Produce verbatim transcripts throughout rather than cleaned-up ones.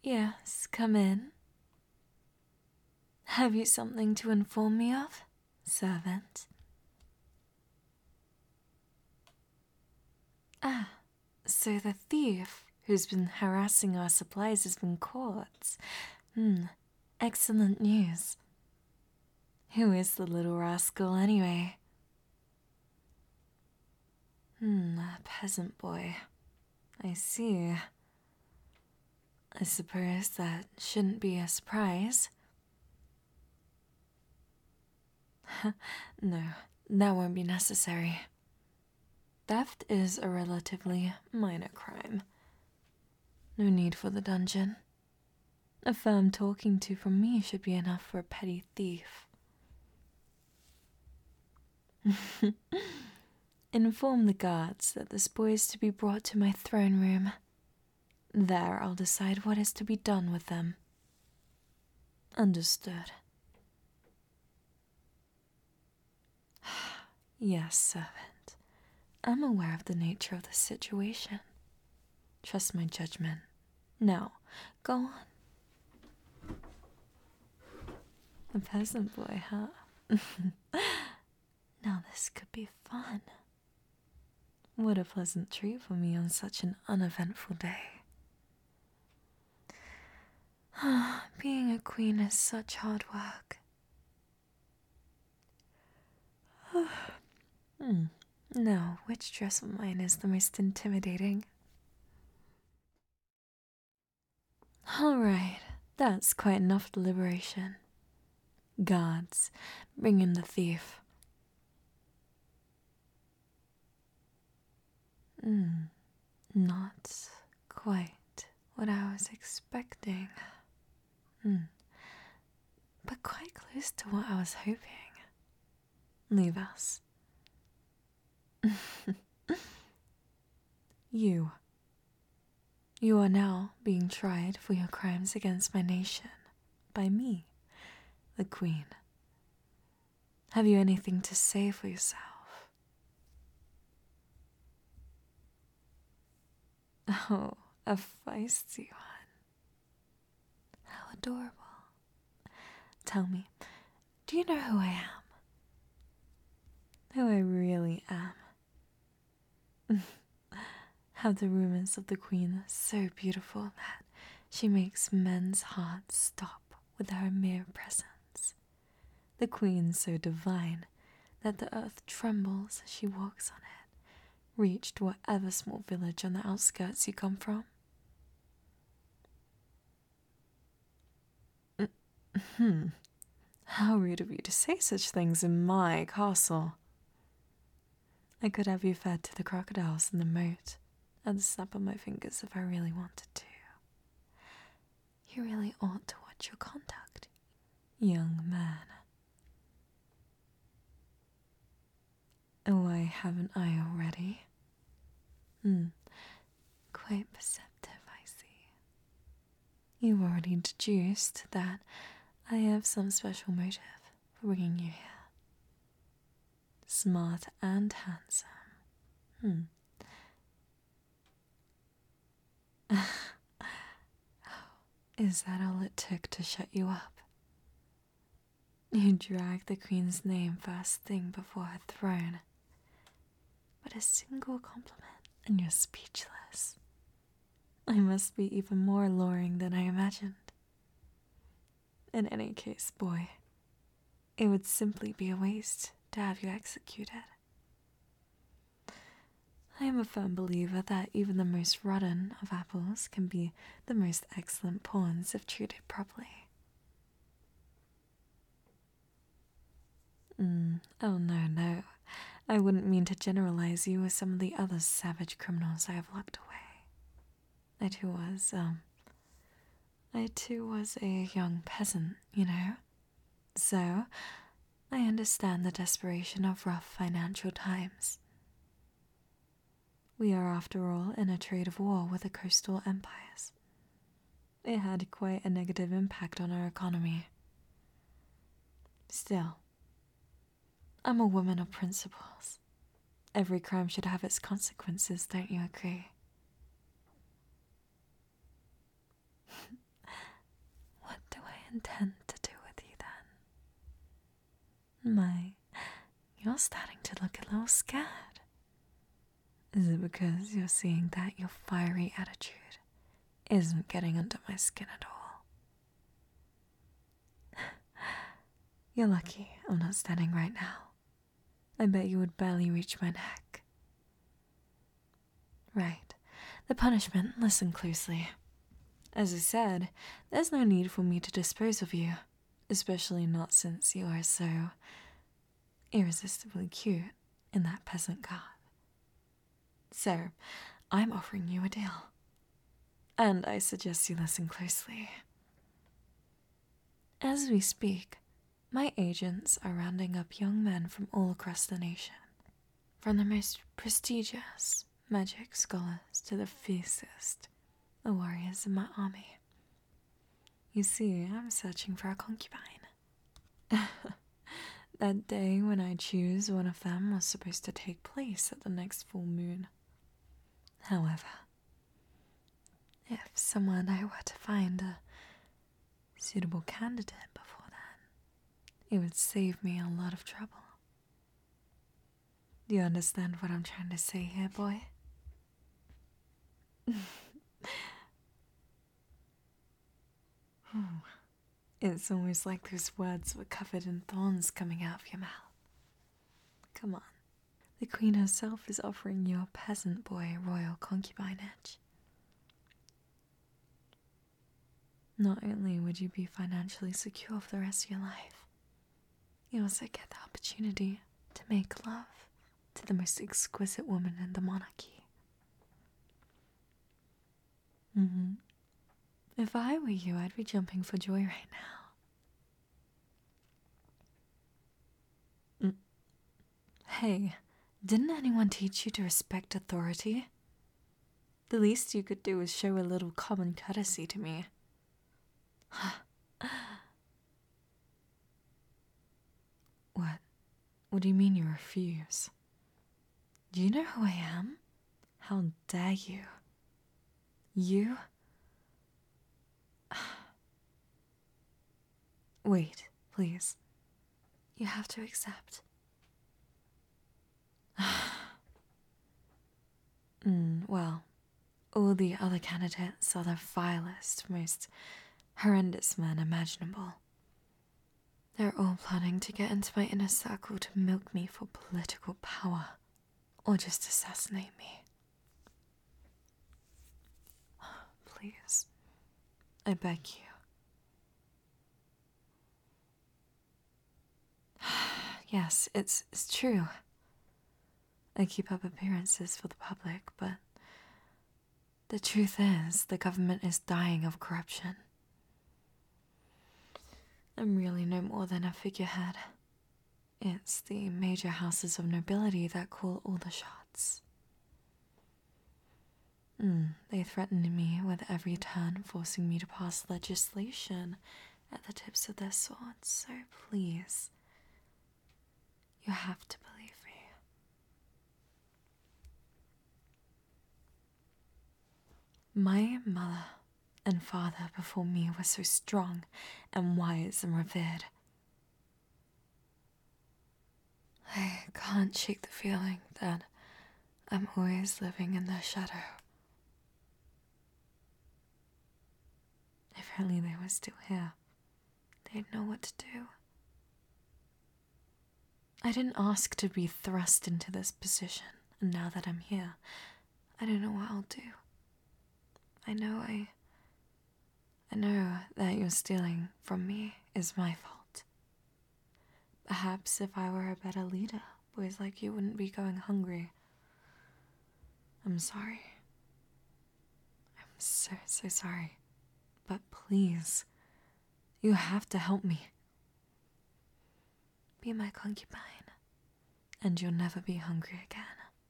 Yes, come in. Have you something to inform me of, servant? Ah, so the thief who's been harassing our supplies has been caught. Hmm, excellent news. Who is the little rascal, anyway? Hmm, a peasant boy. I see. I suppose that shouldn't be a surprise. No, that won't be necessary. Theft is a relatively minor crime. No need for the dungeon. A firm talking to from me should be enough for a petty thief. Inform the guards that this boy is to be brought to my throne room. There I'll decide what is to be done with them. Understood. Yes, servant. I'm aware of the nature of the situation. Trust my judgment. Now, go on. A peasant boy, huh? Now this could be fun. What a pleasant treat for me on such an uneventful day. Being a queen is such hard work. hmm. Now, which dress of mine is the most intimidating? Alright, that's quite enough deliberation. Guards, bring in the thief. Hmm, not quite what I was expecting. Hmm, but quite close to what I was hoping. Leave us. You. You are now being tried for your crimes against my nation by me, the Queen. Have you anything to say for yourself? Oh, a feisty one. How adorable. Tell me, do you know who I am? Who I really am? Have the rumors of the Queen so beautiful that she makes men's hearts stop with her mere presence. The Queen so divine that the earth trembles as she walks on it, reached whatever small village on the outskirts you come from. Hmm. How rude of you to say such things in my castle. I could have you fed to the crocodiles in the moat at the snap of my fingers if I really wanted to. You really ought to watch your conduct, young man. Why haven't I already? Hmm. Quite perceptive, I see. You've already deduced that I have some special motive for bringing you here. Smart and handsome. Hmm. Is that all it took to shut you up? You dragged the Queen's name first thing before her throne. But a single compliment and you're speechless. I must be even more alluring than I imagined. In any case, boy, it would simply be a waste to have you executed. I am a firm believer that even the most rotten of apples can be the most excellent pawns if treated properly. Mm, oh no, no. I wouldn't mean to generalize you with some of the other savage criminals I have locked away. I too was, um... I too was a young peasant, you know? So, I understand the desperation of rough financial times. We are, after all, in a trade of war with the coastal empires. It had quite a negative impact on our economy. Still, I'm a woman of principles. Every crime should have its consequences, don't you agree? intend to do with you then? My, you're starting to look a little scared. Is it because you're seeing that your fiery attitude isn't getting under my skin at all? You're lucky I'm not standing right now. I bet you would barely reach my neck. Right. The punishment, listen closely. As I said, there's no need for me to dispose of you, especially not since you are so irresistibly cute in that peasant garb. So, I'm offering you a deal. And I suggest you listen closely. As we speak, my agents are rounding up young men from all across the nation, from the most prestigious magic scholars to the fiercest warriors in my army. You see, I'm searching for a concubine. That day when I choose one of them was supposed to take place at the next full moon. However, if someone I were to find a suitable candidate before then, it would save me a lot of trouble. Do you understand what I'm trying to say here, boy? It's almost like those words were covered in thorns coming out of your mouth. Come on. The queen herself is offering you a peasant boy royal concubinage. Not only would you be financially secure for the rest of your life, you also get the opportunity to make love to the most exquisite woman in the monarchy. Mm-hmm. If I were you, I'd be jumping for joy right now. Mm. Hey, didn't anyone teach you to respect authority? The least you could do is show a little common courtesy to me. What? What do you mean you refuse? Do you know who I am? How dare you? You? Wait, please. You have to accept. mm, well, all the other candidates are the vilest, most horrendous men imaginable. They're all planning to get into my inner circle to milk me for political power, or just assassinate me. Please, I beg you. Yes, it's, it's true. I keep up appearances for the public, but the truth is the government is dying of corruption. I'm really no more than a figurehead. It's the major houses of nobility that call all the shots. Mm, they threaten me with every turn, forcing me to pass legislation at the tips of their swords, so please, you have to believe me. My mother and father before me were so strong and wise and revered. I can't shake the feeling that I'm always living in their shadow. If only they were still here, they'd know what to do. I didn't ask to be thrust into this position, and now that I'm here, I don't know what I'll do. I know I... I know that your stealing from me is my fault. Perhaps if I were a better leader, boys like you wouldn't be going hungry. I'm sorry. I'm so, so sorry. But please, you have to help me. Be my concubine, and you'll never be hungry again.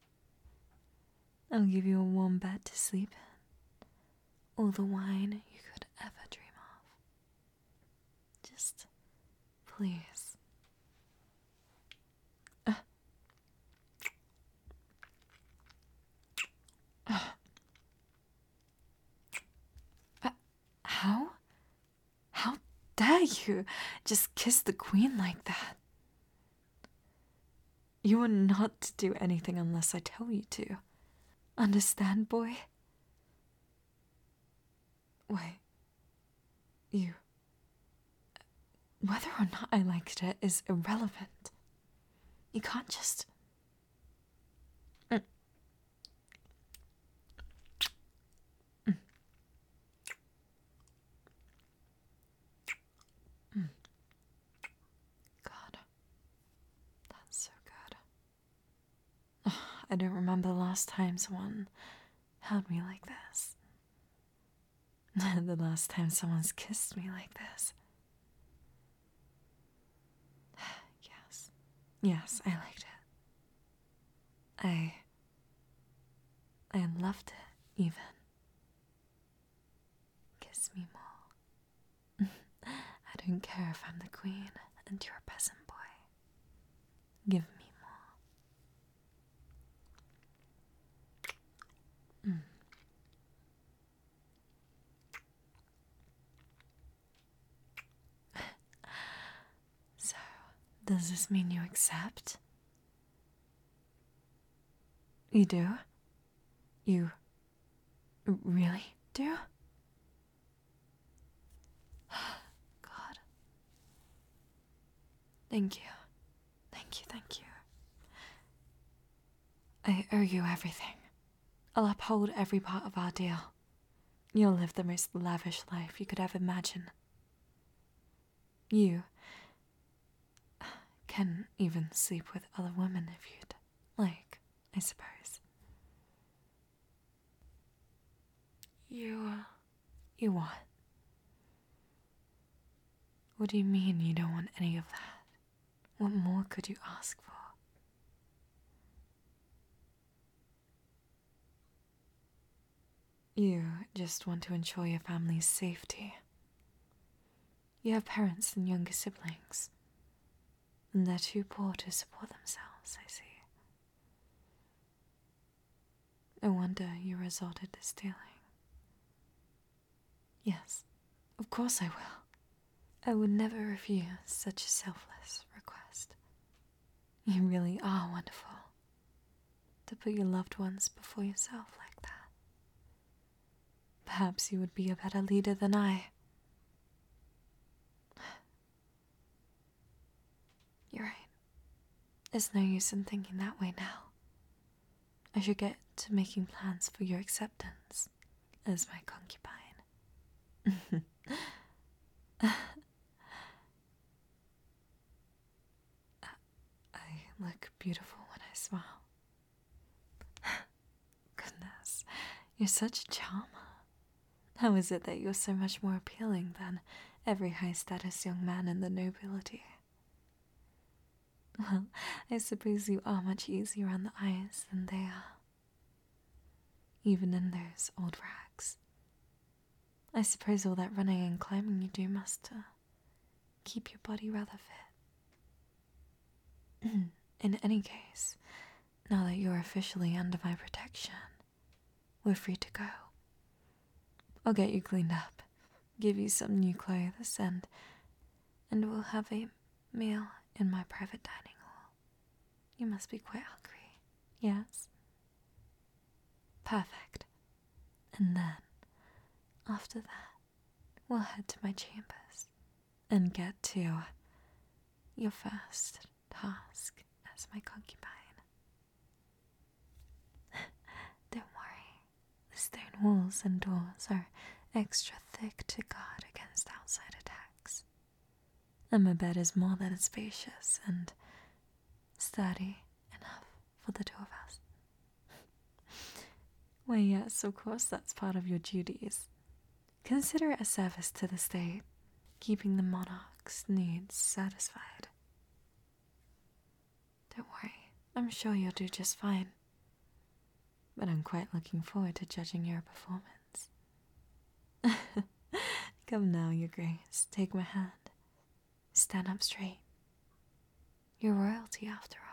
I'll give you a warm bed to sleep in, all the wine you could ever dream of. Just, please. Uh. Uh. Uh. How? How dare you just kiss the queen like that? You are not to do anything unless I tell you to. Understand, boy? Wait. You. Whether or not I liked it is irrelevant. You can't just. Mm. Mm. Mm. God. That's so good. Ugh, I don't remember the last time someone held me like this. The last time someone's kissed me like this. Yes. Yes, I liked it. I. I loved it, even. Kiss me more. I don't care if I'm the queen and you're a peasant boy. Give me more. Mm. So, does this mean you accept? You do? You really do? God. Thank you. Thank you, thank you. I owe you everything. I'll uphold every part of our deal. You'll live the most lavish life you could ever imagine. You can even sleep with other women if you'd like, I suppose. You, uh, you what? What do you mean you don't want any of that? What more could you ask for? You just want to ensure your family's safety. You have parents and younger siblings, and they're too poor to support themselves, I see. No wonder you resorted to stealing. Yes, of course I will. I would never refuse such a selfless request. You really are wonderful, to put your loved ones before yourself like that. Perhaps you would be a better leader than I. You're right. There's no use in thinking that way now. I should get to making plans for your acceptance as my concubine. I look beautiful when I smile. Goodness, you're such a charmer. How is it that you're so much more appealing than every high-status young man in the nobility? Well, I suppose you are much easier on the eyes than they are. Even in those old rags. I suppose all that running and climbing you do must uh, keep your body rather fit. In any case, now that you're officially under my protection, we're free to go. I'll get you cleaned up, give you some new clothes, and and we'll have a meal in my private dining hall. You must be quite hungry, yes? Perfect. And then, after that, we'll head to my chambers and get to your first task as my concubine. Don't worry, the stone walls and doors are extra thick to guard against outside attacks. And my bed is more than spacious and sturdy enough for the two of us. Why, yes, of course that's part of your duties. Consider it a service to the state, keeping the monarch's needs satisfied. Don't worry, I'm sure you'll do just fine. But I'm quite looking forward to judging your performance. Come now, Your Grace, take my hand. Stand up straight. You're royalty after all.